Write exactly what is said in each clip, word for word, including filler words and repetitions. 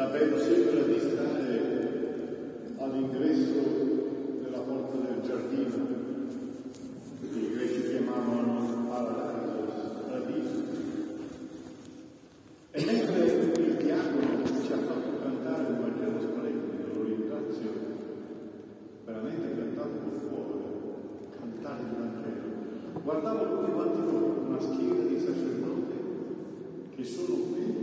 bello sempre di stare all'ingresso della porta del giardino, che i greci chiamavano paradiso, e mentre il diavolo ci ha fatto cantare un Vangelo splendido, lo ringrazio, veramente cantato col cuore, cantare il Vangelo, guardavo tutti quanti noi, una schiera di sacerdoti che sono qui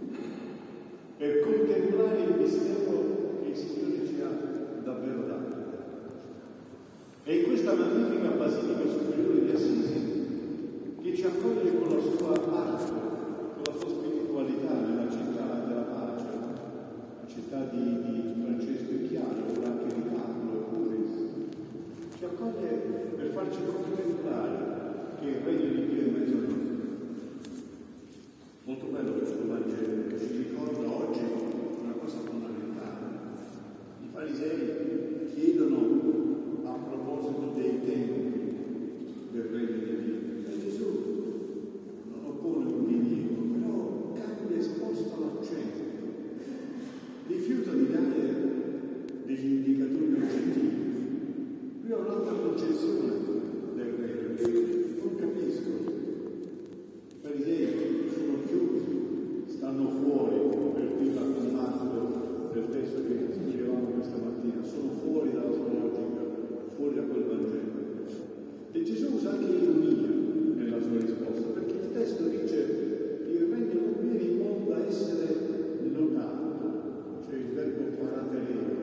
per contemplare il mistero che il Signore ci ha davvero dato. E in questa magnifica Basilica Superiore di Assisi, che ci accoglie con la sua arte, con la sua spiritualità nella città della pace, la città di, di Francesco e Chiara, o anche di Carlo e Puris, ci accoglie per farci contemplare che il regno di Dio è in mezzo a noi. Molto bello questo Vangelo, che ci ricorda oggi una cosa fondamentale. I farisei chiedono a proposito dei tempi del regno di Dio. E Gesù non oppone un diniego, però cambia e sposta l'accento. Rifiuta di dare degli indicatori oggettivi. Lui ha un'altra concezione del regno di Dio. Non capisco. I farisei sono chiusi, stanno fuori, per dire al comando del testo che studiavamo questa mattina, sono fuori dalla sua logica, fuori da quel Vangelo. E Gesù usa anche l'ironia nella sua risposta, perché il testo dice il regno non viene in modo da essere notato, cioè il verbo paratereo.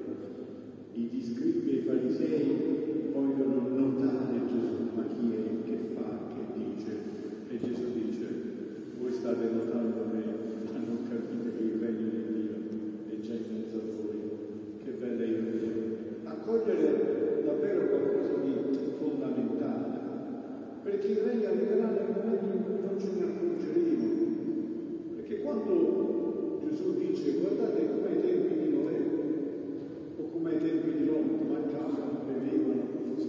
I scribi e i farisei vogliono notare Gesù, ma chi è, che fa, che dice, e Gesù dice: voi state notando me, ma non capite che il regno di Dio è già in mezzo a voi. Che bella ironia. Accogliere davvero qualcosa di fondamentale, perché il regno arriverà nel momento in cui non ce ne accorgeremo. Perché quando Gesù dice guardate come ai tempi di Noè, o come ai tempi di Lot, mangiavano, bevevano,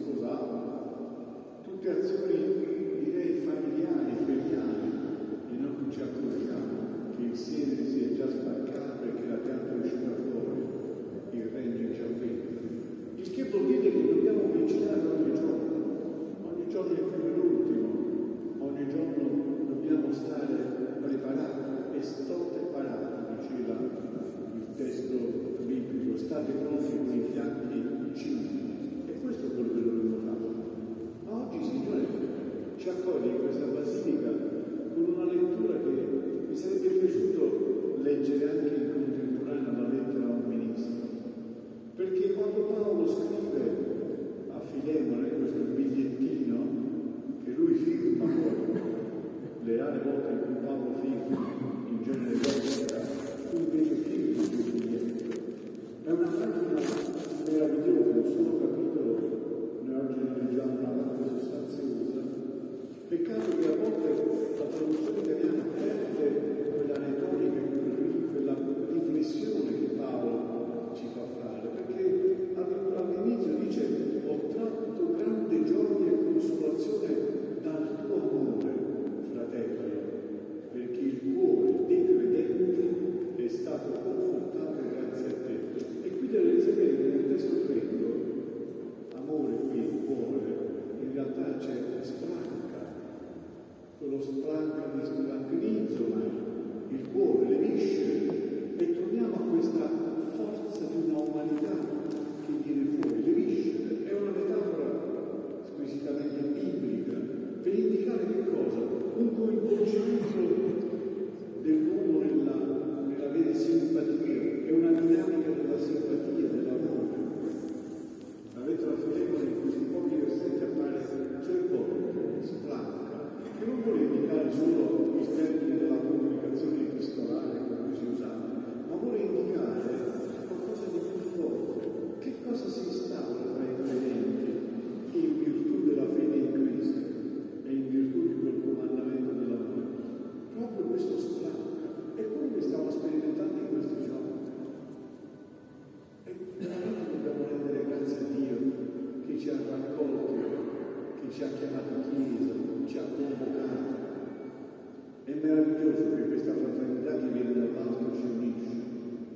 sposavano, tutte azioni direi familiari, feriali, e noi non ci accorgiamo che il seme si è già spaccato e che la pianta è uscita fuori, il regno ci avventa. Il che vuol dire che dobbiamo vigilare ogni giorno, ogni giorno è più l'ultimo, ogni giorno dobbiamo stare preparati, e state parati, diceva il testo biblico, state pronti con i fianchi cinti, e questo è quello che dobbiamo fare. Ma oggi, Signore, ci accoglie in questa basilica con una lettura che mi sarebbe piaciuto leggere anche in contemporanea la lettera a un ministro, perché quando Paolo scrive a Filemone questo bigliettino che lui firma, poi le rare volte in cui Paolo firma, in genere lettera, tu invece firmi il biglietto, è una pagina meravigliosa, un solo capitolo, noi oggi ne leggiamo una parte sostanziosa. Peccato che a volte la traduzione italiana perde quella retorica, quella riflessione che Paolo ci fa fare, perché all'inizio dice: ho tratto grande gioia e consolazione dal tuo amore, fratello, perché il cuore dei credenti è stato confortato grazie a te. E qui deve sapere che nel testo greco amore, qui il cuore, in realtà c'è splanca, quello splanca di splancnizzola, il cuore, le viscere, e torniamo a questa forza di una umanità che viene fuori. Le viscere è una metafora squisitamente biblica per indicare che cosa? Un coinvolgimento dell'uomo nella, nell'avere simpatia, è una dinamica della simpatia, dell'amore. La lettera a Filemone in questi pochi versetti appare tre volte, splanca, che non vuole indicare solo il termine della comunicazione epistolare con cui si usava, ma vuole indicare qualcosa di più forte. Che cosa si instaura tra i credenti in virtù della fede in Cristo e in virtù di quel comandamento dell'amore? Proprio questo splanca, è quello che stiamo sperimentando in questi giorni. E veramente dobbiamo rendere grazie a Dio che ci ha raccolti, che ci ha chiamati in chiesa, che ci ha convocati. È meraviglioso che questa fraternità che viene dall'alto ci unisce.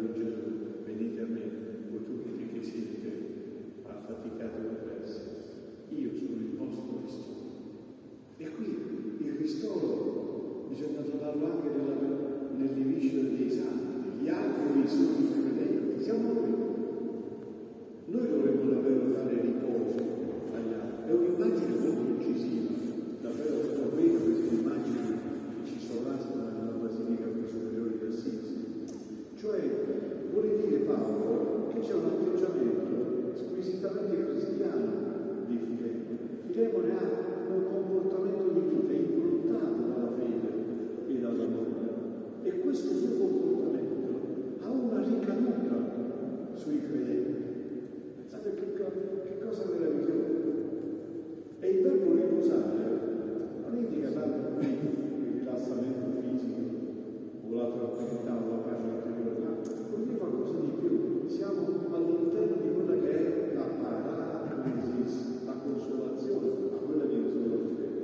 di Gesù, venite a me, voi tutti che siete affaticati e oppressi, io sono il vostro ristoro. E qui il ristoro bisogna trovarlo anche nella, nelle viscere dei santi, gli altri sono i credenti, siamo noi. Noi dovremmo davvero dare riposo agli altri. È un'immagine molto incisiva, davvero molto bene queste immagini che ci sovrastano nella Basilica qui superiore di Assisi. Cioè, vuole dire Paolo che c'è un atteggiamento squisitamente cristiano di Filemone. Filemone ha un comportamento di vita improntato dalla fede e dall'amore. E questo suo comportamento ha una ricaduta sui credenti. Pensate che, che cosa meravigliosa. E il verbo riposare non indica tanto il rilassamento fisico o la tranquillità o la pace interiore, ma vuol dire qualcosa di più. Siamo all'interno di quella che è la paraclesi, la consolazione, a quella che io sono la fede,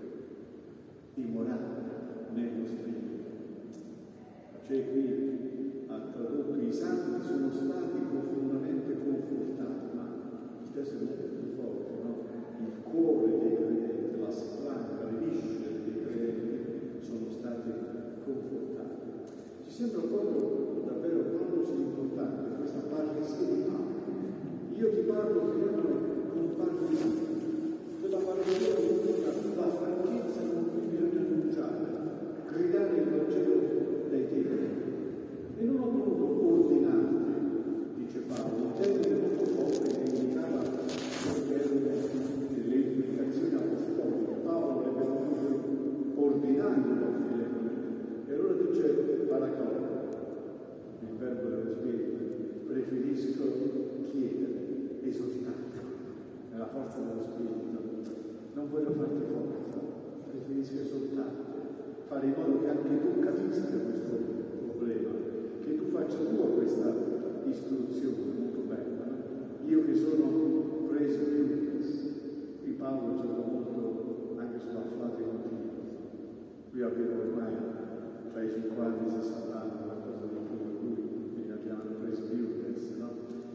dimorare nello spirito. Cioè qui ha tradotto: i santi sono stati profondamente confortati, ma il testo è molto più forte, no? Il cuore dei credenti, la splanca, le viscere dei credenti sono stati confortati. Ci sembra proprio davvero quanto sia importante questa parresia di Paolo. Io ti parlo, Filemone, non parlo di te. Quella parresia che implica la franchezza con cui bisogna annunciare, gridare il Vangelo dai tempi. E non ho voluto ordinarti, dice Paolo, un termine molto forte che indicava che erano le implicazioni apostoliche. Paolo ebbe voluto ordinarlo a Filemone. E allora dice paraclesi, il verbo dello Spirito, preferisco chiedere, esortare, è la forza dello Spirito. Non voglio farti forza, preferisco esortarti, fare in modo che anche tu capisca questo problema, che tu faccia tua questa istruzione molto bella. Io che sono preso più, qui Paolo gioca molto anche sulla frase continua. Lui aveva ormai tra i cinquanta e i sessanta anni, qualcosa di più, per lui mi la chiamano preso più, no?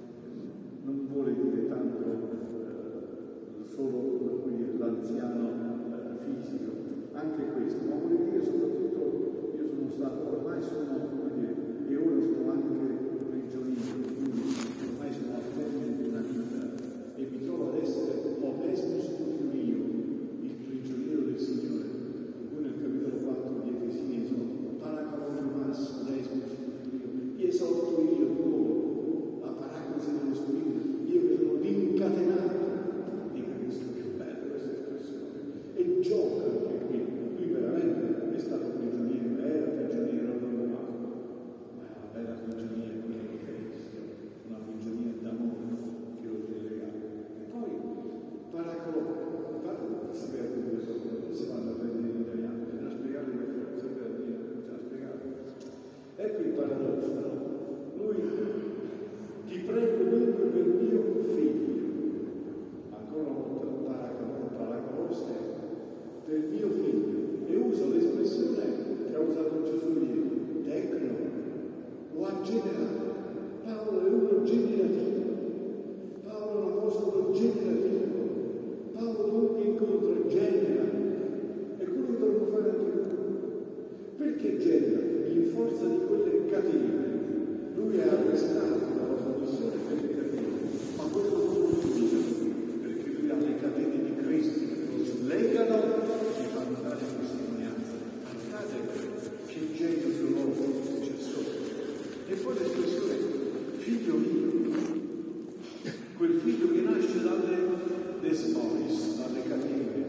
Non vuole dire tanto eh, solo dire, l'anziano eh, fisico, anche questo, ma vuole dire soprattutto io sono stato, ormai sono, come dire, e ora sono anche prigioniero, quindi ormai sono al termine di una vita e mi trovo ad essere omesmo studio, il prigioniero del Signore. In cui nel capitolo quattro di Efesini sono paraclesi, omesmo studio, io esorto io nuovo, la paraclesi dello Spirito, io che sono l'incatenato di Cristo. Più bella questa espressione. E gioca anche qui, lui veramente è stato prigioniero, era prigioniero non romato, ma è una bella prigionia quella di Cristo, una prigionia d'amore che lo tiene legato. E poi paraclo, paraclo si vede come sopra, non si vanno a prendere in italiano, bisogna spiegare le forze per dire, bisogna spiegare. Ecco il paradosso, no? Lui ti prego dunque per mio figlio, ancora una volta paraclo, paraclos per mio figlio, e usa l'espressione che ha usato Gesù ieri, tecno, lo ha generato. Paolo è uno generativo, Paolo è un apostolo generativo, Paolo dunque incontra e genera, e quello che dovremmo fare anche noi. Perché genera? In forza di quelle catene. Lui è arrestato dalla sua missione per le catene, ma questo non lo utilizza perché lui ha le catene di Cristo che lo slegano e fanno dare testimonianza. Guardate che genio teologico c'è sotto. E poi l'espressione figlio mio, quel figlio che nasce dalle desmois, dalle catene.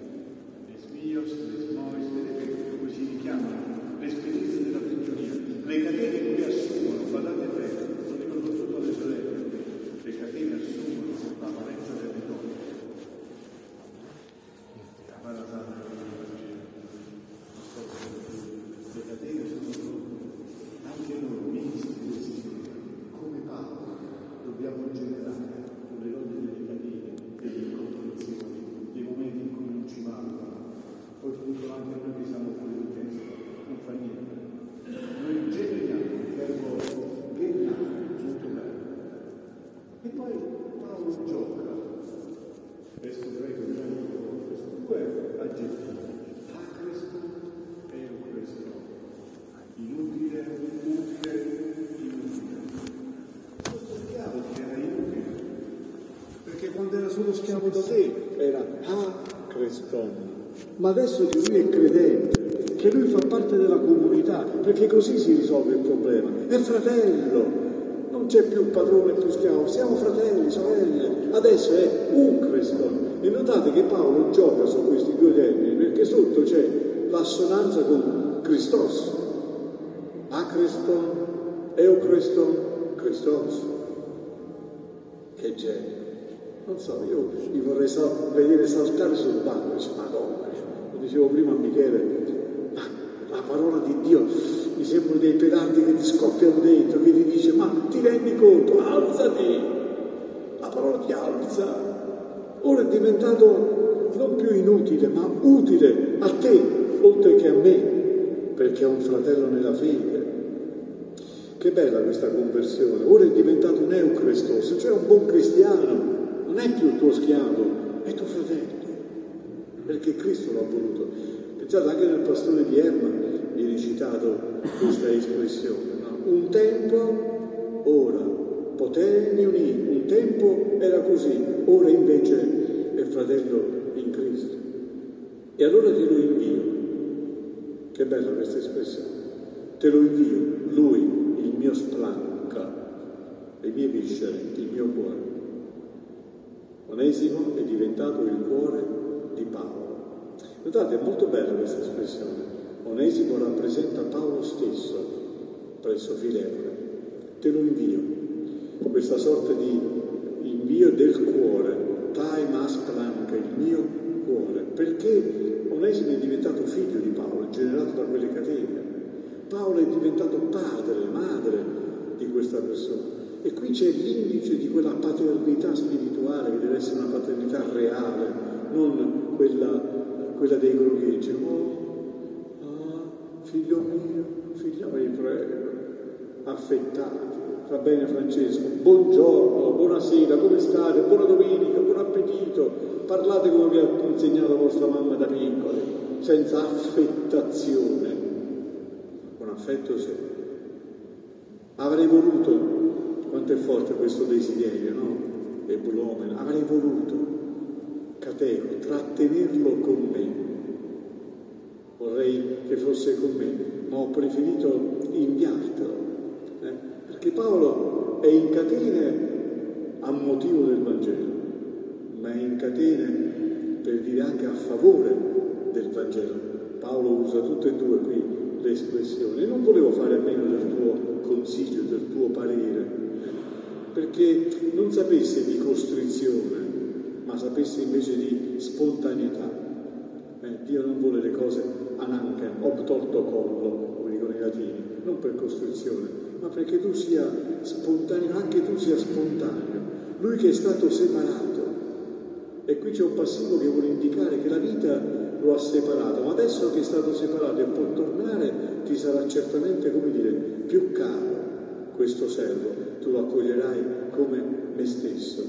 Desmios, desmois, vedete come si richiamano l'esperienza della prigionia. Le catene che lui assumono, guardate bene, lo dico tutto alle sorelle, le catene assumono la valenza delle donne. Guarda tanto le catene sono anche noi ministri del Signore, come Paolo dobbiamo generare con le donne delle catene, delle incomprensioni, dei momenti utile, inutile. Questo schiavo ti era inutile, perché quando era solo schiavo da te era acreston, ma adesso che lui è credente, che lui fa parte della comunità, perché così si risolve il problema, è fratello. Non c'è più padrone, più schiavo, siamo fratelli, sorelle. Adesso è un Creston. E notate che Paolo gioca su questi due termini, perché sotto c'è l'assonanza con Christos. Acreston, Eucreston, Christos. Che genio. Non so, io mi vorrei sal- vedere saltare sul banco e dice, Madonna, lo dicevo prima a Michele, ma la parola di Dio mi sembrano dei pedardi che ti scoppiano dentro, che ti dice, ma ti rendi conto, alzati, la parola ti alza, ora è diventato non più inutile, ma utile a te, oltre che a me, perché è un fratello nella fede. Che bella questa conversione, ora è diventato un eucrestos, cioè un buon cristiano, non è più il tuo schiavo, è tuo fratello, perché Cristo l'ha voluto. Pensate, anche nel pastore di Erma viene citato questa espressione, no? Un tempo, ora, poterni unì, un tempo era così, ora invece è fratello in Cristo. E allora te lo invio. Che bella questa espressione. Te lo invio, lui, il mio splanca, le mie viscere, il mio cuore. Onesimo è diventato il cuore di Paolo. Notate, è molto bella questa espressione. Onesimo rappresenta Paolo stesso presso Filemone. Te lo invio. Questa sorta di invio del cuore, time as planca, il mio cuore, perché Onesimo è diventato figlio di Paolo, generato da quelle catene. Paolo è diventato padre, madre di questa persona. E qui c'è l'indice di quella paternità spirituale, che deve essere una paternità reale, non quella, quella dei grogheggi. Oh, ah, figlio mio, figlia mi prego, affettati. Va bene Francesco, buongiorno, buonasera, come state? Buona domenica, buon appetito. Parlate come vi ha insegnato vostra mamma da piccoli, senza affettazione. Con affetto sì. Avrei voluto, quanto è forte questo desiderio, no? E Bulomen, avrei voluto, Cateco, trattenerlo con me. Vorrei che fosse con me, ma ho preferito inviartelo. Eh? Perché Paolo è in catene a motivo del Vangelo, ma è in catene per dire anche a favore del Vangelo. Paolo usa tutte e due qui le espressioni. E non volevo fare a meno del tuo consiglio, del tuo parere, perché non sapesse di costrizione, ma sapesse invece di spontaneità. Eh, Dio non vuole le cose ananchen, ob torto collo, come dicono i latini, non per costrizione, ma perché tu sia spontaneo, anche tu sia spontaneo. Lui che è stato separato, e qui c'è un passivo che vuole indicare che la vita lo ha separato, ma adesso che è stato separato e può tornare, ti sarà certamente, come dire, più caro questo servo, tu lo accoglierai come me stesso,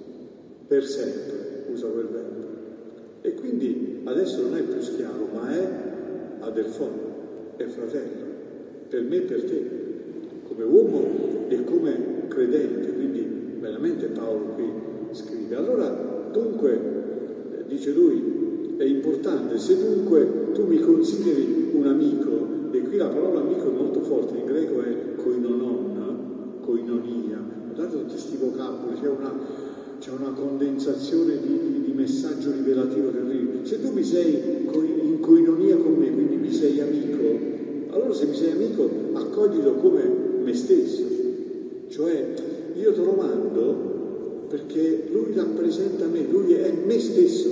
per sempre, usa quel verbo. E quindi adesso non è più schiavo, ma è adelfon, è fratello, per me e per te, come uomo e come credente. Quindi veramente Paolo qui scrive. Allora, dunque, dice lui, è importante, se dunque tu mi consideri un amico, e qui la parola amico è molto forte, in greco è koinonon, koinonia, guardate tutti questi vocaboli, c'è una, c'è una condensazione di, di, di messaggio rivelativo terribile. Se tu mi sei in koinonia con me, quindi mi sei amico, allora se mi sei amico accoglilo come me stesso, cioè io te lo mando perché lui rappresenta me, lui è me stesso,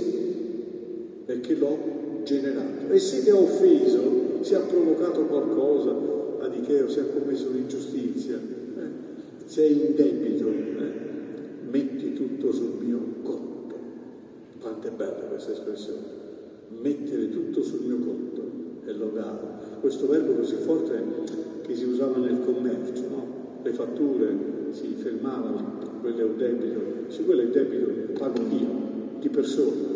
perché l'ho generato. E se ti ha offeso, se ha provocato qualcosa, Adicheo, se ha commesso un'ingiustizia, eh, se è in debito, eh, metti tutto sul mio conto. Quanto è bella questa espressione, mettere tutto sul mio conto, è lodare. Questo verbo così forte che si usava nel commercio, no? Le fatture si fermavano, quello è un debito, se quello è il debito pago io, di persona.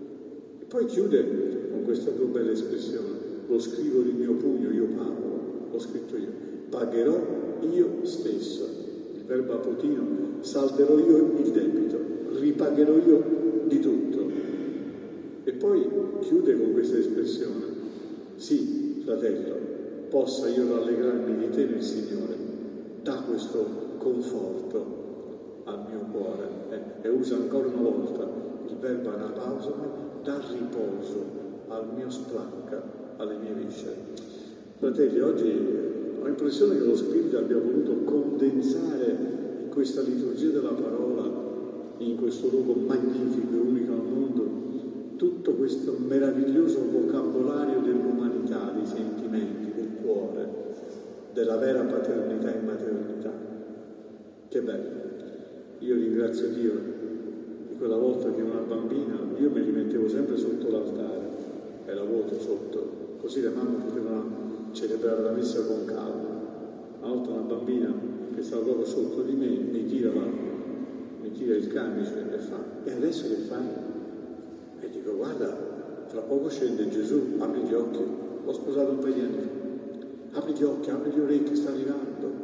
Poi chiude con questa tua bella espressione, lo scrivo di mio pugno, io Paolo, lo l'ho scritto io, pagherò io stesso, il verbo apotino, salderò io il debito, ripagherò io di tutto. E poi chiude con questa espressione: sì, fratello, possa io rallegrarmi di te nel Signore, dà questo conforto al mio cuore, eh, e usa ancora una volta il verbo anapausome, dà riposo al mio splanca, alle mie viscere. Fratelli, oggi ho l'impressione che lo Spirito abbia voluto condensare in questa liturgia della parola, in questo luogo magnifico e unico al mondo, tutto questo meraviglioso vocabolario dell'umanità, dei sentimenti, del cuore, della vera paternità e maternità. Che bello! Io ringrazio Dio di quella volta che una bambina, io me li mettevo sempre sotto l'altare, era vuoto sotto, così le mamme potevano celebrare la messa con calma. Una volta una bambina che stava proprio sotto di me mi tira, la, mi tira il camice e fa: e adesso che fai? E dico: guarda, fra poco scende Gesù, apri gli occhi. L'ho sposato un paio di anni fa. Apri gli occhi, apri le orecchie, sta arrivando.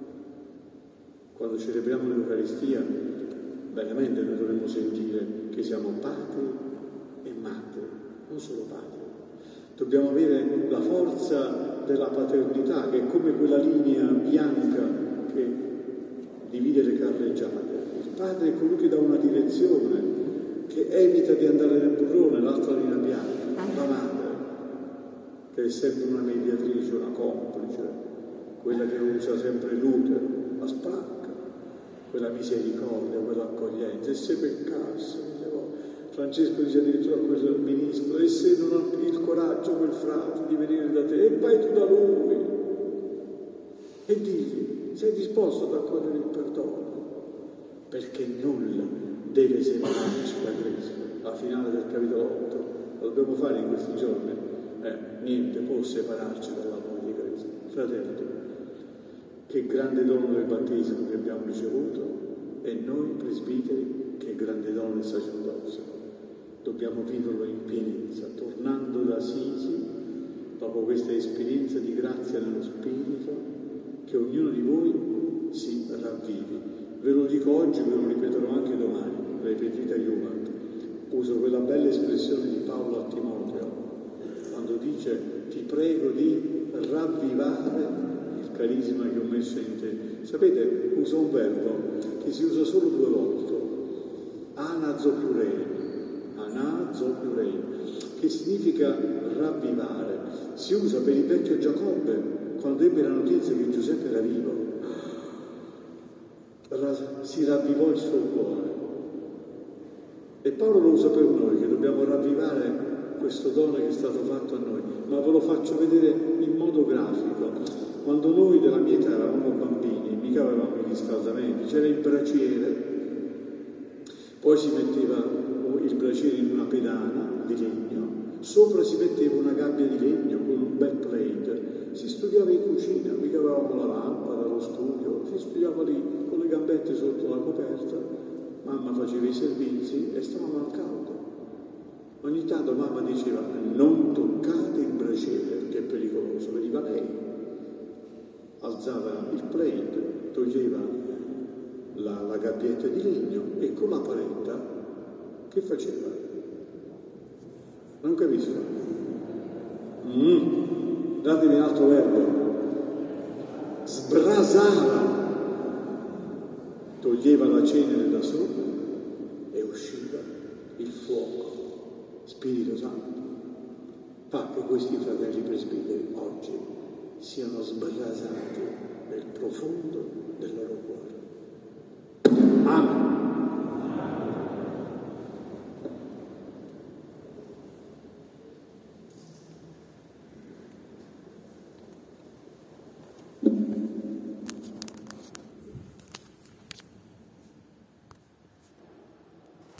Quando celebriamo l'Eucaristia, veramente noi dovremmo sentire che siamo padri e madri, non solo padri. Dobbiamo avere la forza della paternità, che è come quella linea bianca che divide le carreggiate. Il padre è colui che dà una direzione, che evita di andare nel burrone, l'altra linea bianca. La madre, che è sempre una mediatrice, una complice, quella che usa sempre l'utero, la splanca, quella misericordia, quell'accoglienza. E se peccasse, Francesco dice addirittura a quel ministro: e se non ha il coraggio quel frate di venire da te, e vai tu da lui e digli: sei disposto ad accogliere il perdono? Perché nulla deve separarci da Cristo. La finale del capitolo otto lo dobbiamo fare in questi giorni. Eh, niente può separarci dall'amore di Cristo. Fratelli, che grande dono del battesimo che abbiamo ricevuto, e noi presbiteri che grande dono del sacerdozio. Dobbiamo viverlo in pienezza, tornando da Assisi, dopo questa esperienza di grazia nello Spirito, che ognuno di voi si ravvivi. Ve lo dico oggi, ve lo ripeterò anche domani, ripetita Iuvat. Uso quella bella espressione di Paolo a Timoteo, quando dice: ti prego di ravvivare il carisma che ho messo in te. Sapete, uso un verbo che si usa solo due volte, anazopiurei, anazopiurei, che significa ravvivare. Si usa per il vecchio Giacobbe, quando ebbe la notizia che Giuseppe era vivo, si ravvivò il suo cuore. E Paolo lo usa per noi, che dobbiamo ravvivare questo dono che è stato fatto a noi. Ma ve lo faccio vedere in modo grafico. Quando noi della mia età eravamo bambini, mica avevamo i riscaldamenti, c'era il braciere, poi si metteva il braciere in una pedana di legno, sopra si metteva una gabbia di legno con un bel plate, si studiava in cucina, mica avevamo la lampada, lo studio, si studiava lì con le gambette sotto la coperta, mamma faceva i servizi e stavamo al caldo. Ogni tanto mamma diceva: non toccate il braciere perché è pericoloso, veniva lei, alzava il plate, toglieva la, la gabbietta di legno e con la paletta che faceva? Non capisco. Mm. Datemi un altro verbo. Sbrasava. Toglieva la cenere da sopra e usciva il fuoco. Spirito Santo. Fa che questi fratelli presbiteri oggi siano sbrasati nel profondo del loro cuore. Amen.